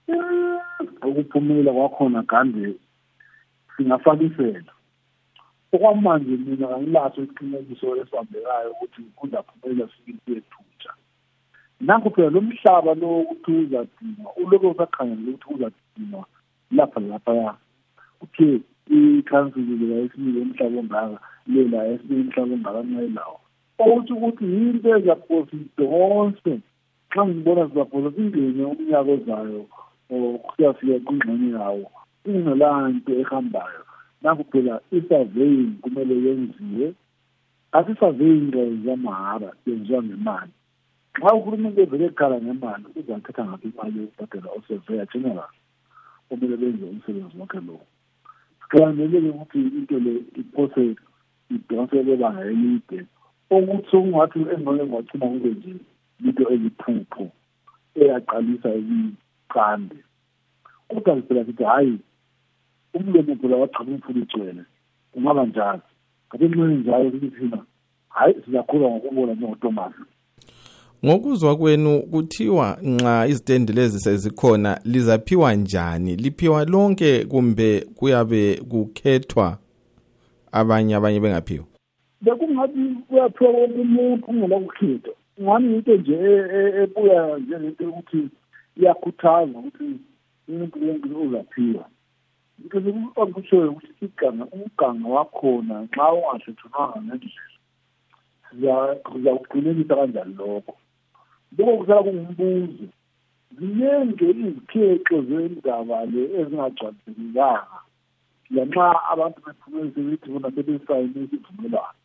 ukuphumula kwakhona Gandhi singafakisela. Okwamanje mina angilaso iqiniso esambekayo ukuthi kuzaphumelela sibili ethutsha. Nanku phela lo mhlaba lo ukuthi uzadingwa uloko usakhangela ukuthi uzadingwa lapha okay ikhansili leyisinike umhlaba ongaka lela esinye umhlaba ongaka ngelawo ukuthi into ezaposidonse xa ngibona sizaphosa singene umnyaka ozayo kuyafika kwingxenye yawo kungelanto ehambayo. Nanku phela i-surveying kumele yenziwe. Asi-surveying yamahhala yenziwa ngemali. Xa uhulumeni evele ekhala ngemali uzathatha ngaphi imali yokubhadala o-surveyor general kumele benze umsebenzi wakhe lo. Sikhangelele ukuthi into le iphose idonse lebanga elide ukuthi ungathi engeke ngwagcina kube nje into eliphupho eyaqalisa ukuqande. Kodwa phela sithi hayi umlomo phela wachama umfula igcwele kungaba njalo. Kanti nxa njalo ukuthi thina hayi siyakhula ngokubona njengoThomas. Ngokuzwa kwenu kuthiwa nxa izitende lezi sezikhona lizaphiwa njani? Liphiwa lonke kumbe kuyabe kukhethwa abanye bengaphiwa? Bekungathi kuyaphiwa umuntu ungela kukhethwa. Ngani into nje ebuya njengento ukuthi iyakhuthaza ukuthi umuntu wonke uzaphiwa. Because ukusho ukuthi umganga wakhona nxa ungahlethunwanga ngendlela sizawuqinisa kanjani lokho. Lokho kusala kungumbuzo. Ziningi izikheqo zendaba le ezingagcwalekanga. Lanxa abantu bephumele ukuthi bona sebesayine isivumelwano.